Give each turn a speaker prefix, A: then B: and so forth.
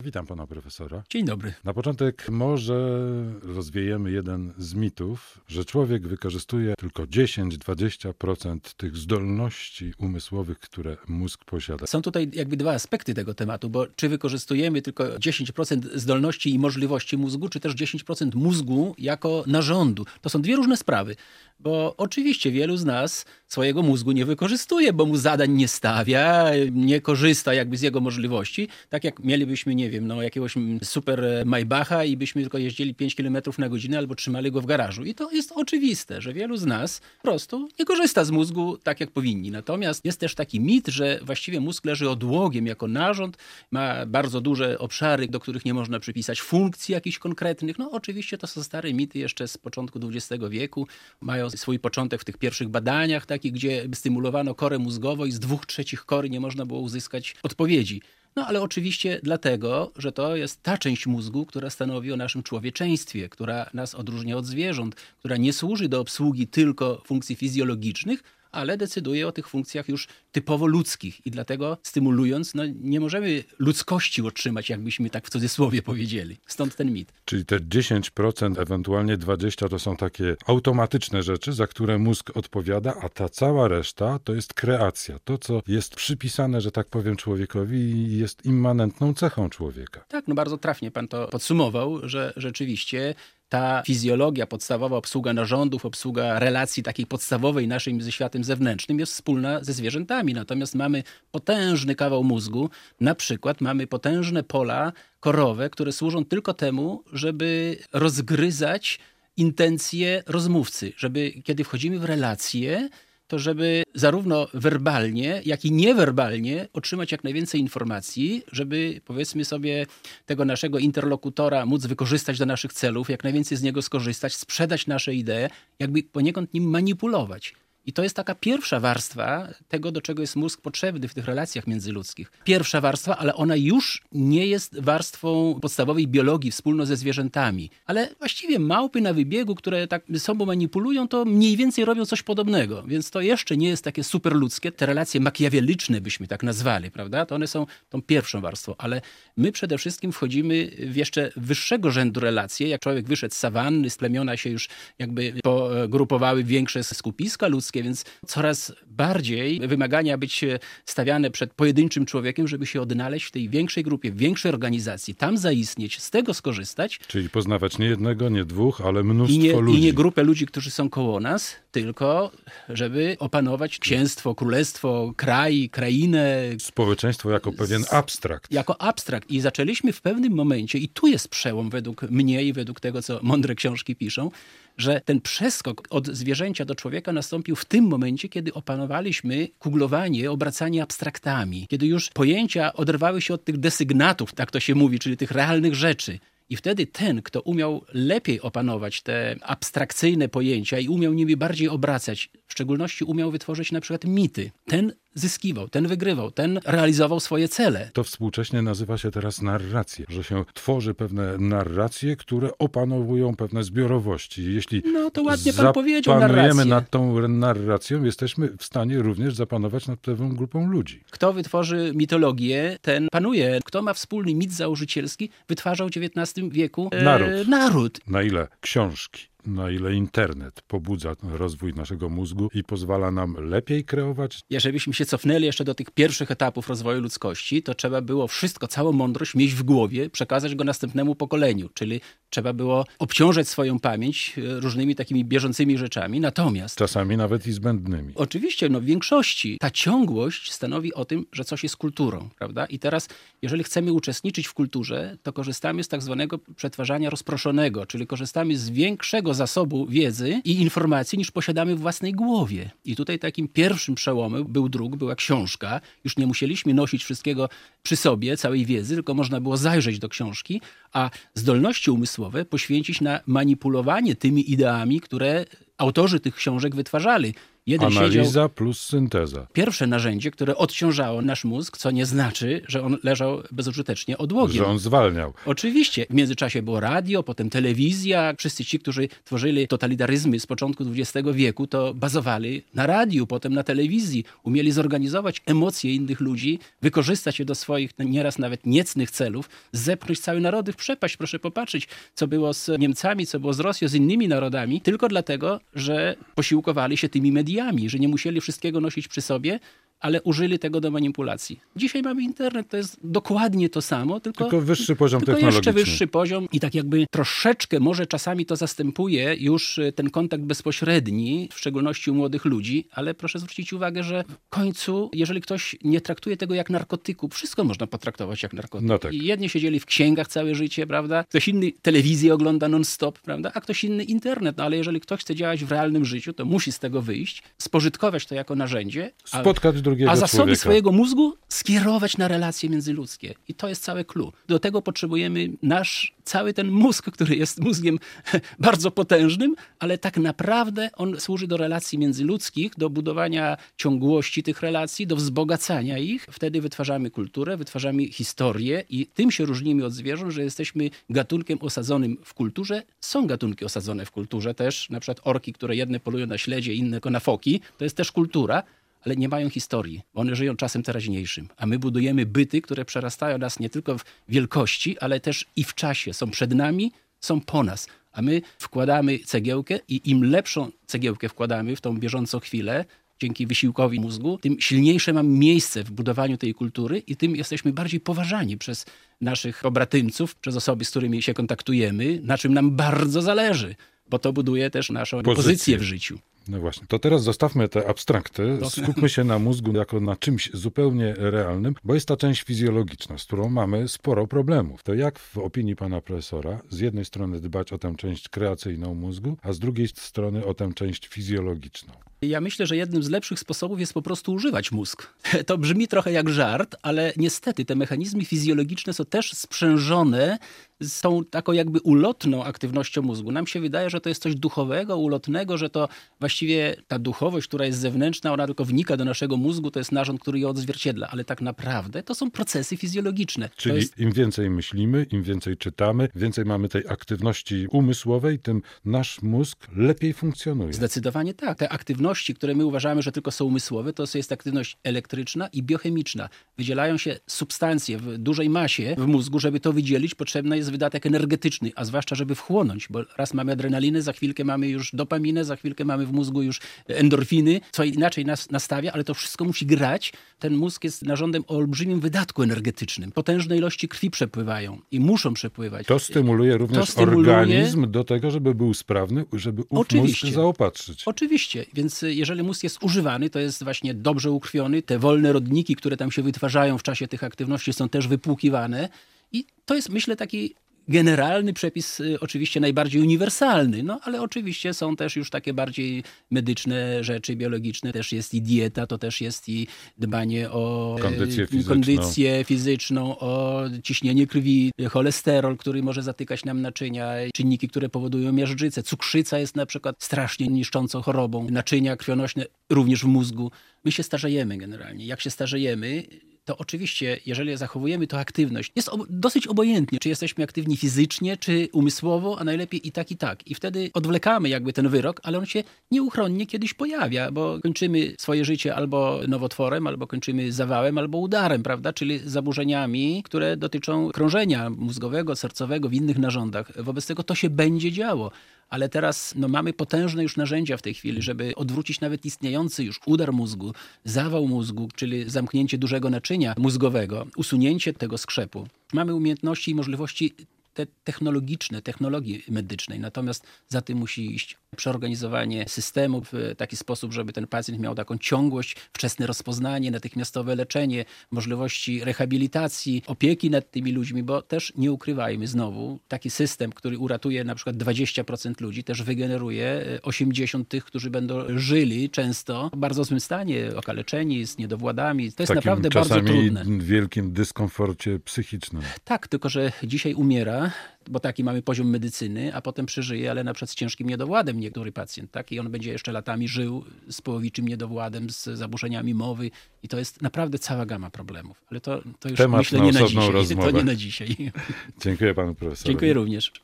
A: Witam pana profesora.
B: Dzień dobry.
A: Na początek może rozwiejemy jeden z mitów, że człowiek wykorzystuje tylko 10-20% tych zdolności umysłowych, które mózg posiada.
B: Są tutaj jakby dwa aspekty tego tematu, bo czy wykorzystujemy tylko 10% zdolności i możliwości mózgu, czy też 10% mózgu jako narządu. To są dwie różne sprawy, bo oczywiście wielu z nas swojego mózgu nie wykorzystuje, bo mu zadań nie stawia, nie korzysta jakby z jego możliwości. Tak jak mielibyśmy, nie wiem, jakiegoś super Maybacha i byśmy tylko jeździli 5 km na godzinę albo trzymali go w garażu. I to jest oczywiste, że wielu z nas po prostu nie korzysta z mózgu tak jak powinni. Natomiast jest też taki mit, że właściwie mózg leży odłogiem jako narząd, ma bardzo duże obszary, do których nie można przypisać funkcji jakichś konkretnych. Oczywiście to są stare mity jeszcze z początku XX wieku. Mają swój początek w tych pierwszych badaniach, gdzie stymulowano korę mózgową i z 2/3 kory nie można było uzyskać odpowiedzi. Ale oczywiście dlatego, że to jest ta część mózgu, która stanowi o naszym człowieczeństwie, która nas odróżnia od zwierząt, która nie służy do obsługi tylko funkcji fizjologicznych, ale decyduje o tych funkcjach już typowo ludzkich. I dlatego stymulując, nie możemy ludzkości otrzymać, jakbyśmy tak w cudzysłowie powiedzieli. Stąd ten mit.
A: Czyli te 10%, ewentualnie 20% to są takie automatyczne rzeczy, za które mózg odpowiada, a ta cała reszta to jest kreacja. To, co jest przypisane, że tak powiem, człowiekowi, jest immanentną cechą człowieka.
B: Tak, bardzo trafnie pan to podsumował, że rzeczywiście ta fizjologia, podstawowa obsługa narządów, obsługa relacji takiej podstawowej naszej ze światem zewnętrznym jest wspólna ze zwierzętami. Natomiast mamy potężny kawał mózgu, na przykład mamy potężne pola korowe, które służą tylko temu, żeby rozgryzać intencje rozmówcy, żeby kiedy wchodzimy w relacje, to żeby zarówno werbalnie, jak i niewerbalnie otrzymać jak najwięcej informacji, żeby powiedzmy sobie tego naszego interlokutora móc wykorzystać do naszych celów, jak najwięcej z niego skorzystać, sprzedać nasze idee, jakby poniekąd nim manipulować. I to jest taka pierwsza warstwa tego, do czego jest mózg potrzebny w tych relacjach międzyludzkich. Pierwsza warstwa, ale ona już nie jest warstwą podstawowej biologii wspólno ze zwierzętami. Ale właściwie małpy na wybiegu, które tak sobą manipulują, to mniej więcej robią coś podobnego. Więc to jeszcze nie jest takie superludzkie. Te relacje makiaweliczne byśmy tak nazwali, prawda? To one są tą pierwszą warstwą. Ale my przede wszystkim wchodzimy w jeszcze wyższego rzędu relacje. Jak człowiek wyszedł z sawanny, z plemiona się już jakby pogrupowały większe skupiska ludzkie, więc coraz bardziej wymagania być stawiane przed pojedynczym człowiekiem, żeby się odnaleźć w tej większej grupie, w większej organizacji, tam zaistnieć, z tego skorzystać.
A: Czyli poznawać nie jednego, nie dwóch, ale mnóstwo ludzi.
B: I nie grupę ludzi, którzy są koło nas, tylko żeby opanować księstwo, królestwo, kraj, krainę.
A: Społeczeństwo jako pewien abstrakt.
B: Jako abstrakt. I zaczęliśmy w pewnym momencie, i tu jest przełom według mnie i według tego, co mądre książki piszą, że ten przeskok od zwierzęcia do człowieka nastąpił w tym momencie, kiedy opanowaliśmy kuglowanie, obracanie abstraktami. Kiedy już pojęcia oderwały się od tych desygnatów, tak to się mówi, czyli tych realnych rzeczy. I wtedy ten, kto umiał lepiej opanować te abstrakcyjne pojęcia i umiał nimi bardziej obracać, w szczególności umiał wytworzyć na przykład mity, ten zyskiwał, ten wygrywał, ten realizował swoje cele.
A: To współcześnie nazywa się teraz narracje, że się tworzy pewne narracje, które opanowują pewne zbiorowości. Jeśli
B: to ładnie pan powiedział,
A: zapanujemy nad tą narracją, jesteśmy w stanie również zapanować nad pewną grupą ludzi.
B: Kto wytworzy mitologię, ten panuje. Kto ma wspólny mit założycielski, wytwarzał w XIX wieku naród.
A: Na ile książki, na ile internet pobudza rozwój naszego mózgu i pozwala nam lepiej kreować?
B: Jeżeli byśmy się cofnęli jeszcze do tych pierwszych etapów rozwoju ludzkości, to trzeba było wszystko, całą mądrość mieć w głowie, przekazać go następnemu pokoleniu, czyli trzeba było obciążać swoją pamięć różnymi takimi bieżącymi rzeczami, natomiast...
A: Czasami nawet i zbędnymi.
B: Oczywiście, w większości ta ciągłość stanowi o tym, że coś jest kulturą, prawda? I teraz, jeżeli chcemy uczestniczyć w kulturze, to korzystamy z tak zwanego przetwarzania rozproszonego, czyli korzystamy z większego zasobu wiedzy i informacji, niż posiadamy w własnej głowie. I tutaj takim pierwszym przełomem była książka. Już nie musieliśmy nosić wszystkiego przy sobie, całej wiedzy, tylko można było zajrzeć do książki, a zdolności umysłowe poświęcić na manipulowanie tymi ideami, które autorzy tych książek wytwarzali. Jeden siedział...
A: Analiza plus synteza.
B: Pierwsze narzędzie, które odciążało nasz mózg, co nie znaczy, że on leżał bezużytecznie odłogiem.
A: Że on zwalniał.
B: Oczywiście. W międzyczasie było radio, potem telewizja. Wszyscy ci, którzy tworzyli totalitaryzmy z początku XX wieku, to bazowali na radiu, potem na telewizji. Umieli zorganizować emocje innych ludzi, wykorzystać je do swoich nieraz nawet niecnych celów, zepchnąć całe narody w przepaść. Proszę popatrzeć, co było z Niemcami, co było z Rosją, z innymi narodami, tylko dlatego, że posiłkowali się tymi mediami, że nie musieli wszystkiego nosić przy sobie, ale użyli tego do manipulacji. Dzisiaj mamy internet, to jest dokładnie to samo, tylko
A: wyższy poziom
B: tylko
A: technologiczny.
B: jeszcze wyższy poziom i tak jakby troszeczkę może czasami to zastępuje już ten kontakt bezpośredni, w szczególności u młodych ludzi, ale proszę zwrócić uwagę, że w końcu, jeżeli ktoś nie traktuje tego jak narkotyku, wszystko można potraktować jak narkotyk.
A: No tak.
B: I jedni siedzieli w księgach całe życie, prawda? Ktoś inny telewizję ogląda non-stop, prawda? A ktoś inny internet. No ale jeżeli ktoś chce działać w realnym życiu, to musi z tego wyjść, spożytkować to jako narzędzie,
A: Spotkać drugiego
B: a zasoby
A: człowieka.
B: swojego mózgu skierować na relacje międzyludzkie. I to jest całe clue. Do tego potrzebujemy cały ten mózg, który jest mózgiem bardzo potężnym, ale tak naprawdę on służy do relacji międzyludzkich, do budowania ciągłości tych relacji, do wzbogacania ich. Wtedy wytwarzamy kulturę, wytwarzamy historię i tym się różnimy od zwierząt, że jesteśmy gatunkiem osadzonym w kulturze. Są gatunki osadzone w kulturze też, na przykład orki, które jedne polują na śledzie, inne na foki. To jest też kultura, ale nie mają historii. One żyją czasem teraźniejszym. A my budujemy byty, które przerastają nas nie tylko w wielkości, ale też i w czasie. Są przed nami, są po nas. A my wkładamy cegiełkę i im lepszą cegiełkę wkładamy w tą bieżącą chwilę, dzięki wysiłkowi mózgu, tym silniejsze mamy miejsce w budowaniu tej kultury i tym jesteśmy bardziej poważani przez naszych pobratymców, przez osoby, z którymi się kontaktujemy, na czym nam bardzo zależy, bo to buduje też naszą pozycję w życiu.
A: No właśnie, to teraz zostawmy te abstrakty, skupmy się na mózgu jako na czymś zupełnie realnym, bo jest ta część fizjologiczna, z którą mamy sporo problemów. To jak w opinii pana profesora z jednej strony dbać o tę część kreacyjną mózgu, a z drugiej strony o tę część fizjologiczną?
B: Ja myślę, że jednym z lepszych sposobów jest po prostu używać mózg. To brzmi trochę jak żart, ale niestety te mechanizmy fizjologiczne są też sprzężone z tą taką jakby ulotną aktywnością mózgu. Nam się wydaje, że to jest coś duchowego, ulotnego, że to właściwie ta duchowość, która jest zewnętrzna, ona tylko wnika do naszego mózgu, to jest narząd, który ją odzwierciedla, ale tak naprawdę to są procesy fizjologiczne.
A: Czyli im więcej myślimy, im więcej czytamy, więcej mamy tej aktywności umysłowej, tym nasz mózg lepiej funkcjonuje.
B: Zdecydowanie tak. Te aktywności, które my uważamy, że tylko są umysłowe, to jest aktywność elektryczna i biochemiczna. Wydzielają się substancje w dużej masie w mózgu, żeby to wydzielić, potrzebny jest wydatek energetyczny, a zwłaszcza, żeby wchłonąć, bo raz mamy adrenalinę, za chwilkę mamy już dopaminę, za chwilkę mamy w mózgu już endorfiny, co inaczej nas nastawia, ale to wszystko musi grać. Ten mózg jest narządem o olbrzymim wydatku energetycznym. Potężne ilości krwi przepływają i muszą przepływać.
A: To stymuluje również organizm do tego, żeby był sprawny, żeby mózg zaopatrzyć.
B: Oczywiście, więc jeżeli mózg jest używany, to jest właśnie dobrze ukrwiony, te wolne rodniki, które tam się wytwarzają w czasie tych aktywności, są też wypłukiwane i to jest, myślę, taki generalny przepis, oczywiście najbardziej uniwersalny, no ale oczywiście są też już takie bardziej medyczne rzeczy, biologiczne, też jest i dieta, to też jest i dbanie o kondycję fizyczną, o ciśnienie krwi, cholesterol, który może zatykać nam naczynia, czynniki, które powodują miażdżycę. Cukrzyca jest na przykład strasznie niszczącą chorobą, naczynia krwionośne również w mózgu. My się starzejemy generalnie. Jak się starzejemy, to oczywiście, jeżeli zachowujemy tę aktywność, jest dosyć obojętnie, czy jesteśmy aktywni fizycznie, czy umysłowo, a najlepiej i tak, i tak. I wtedy odwlekamy jakby ten wyrok, ale on się nieuchronnie kiedyś pojawia, bo kończymy swoje życie albo nowotworem, albo kończymy zawałem, albo udarem, prawda? Czyli zaburzeniami, które dotyczą krążenia mózgowego, sercowego, w innych narządach. Wobec tego to się będzie działo. Ale teraz mamy potężne już narzędzia w tej chwili, żeby odwrócić nawet istniejący już udar mózgu, zawał mózgu, czyli zamknięcie dużego naczynia mózgowego, usunięcie tego skrzepu. Mamy umiejętności i możliwości technologiczne, technologii medycznej. Natomiast za tym musi iść przeorganizowanie systemu w taki sposób, żeby ten pacjent miał taką ciągłość, wczesne rozpoznanie, natychmiastowe leczenie, możliwości rehabilitacji, opieki nad tymi ludźmi, bo też nie ukrywajmy znowu, taki system, który uratuje na przykład 20% ludzi, też wygeneruje 80% tych, którzy będą żyli często w bardzo złym stanie, okaleczeni, z niedowładami. To jest naprawdę bardzo trudne.
A: W wielkim dyskomforcie psychicznym.
B: Tak, tylko że dzisiaj umiera lata, bo taki mamy poziom medycyny, a potem przeżyje, ale na przykład z ciężkim niedowładem niektóry pacjent, tak? I on będzie jeszcze latami żył z połowiczym niedowładem, z zaburzeniami mowy i to jest naprawdę cała gama problemów. Ale to już
A: Temat
B: myślę
A: na
B: nie na
A: osobną
B: dzisiaj.
A: rozmowę.
B: To nie na dzisiaj.
A: Dziękuję panu profesorowi.
B: Dziękuję również.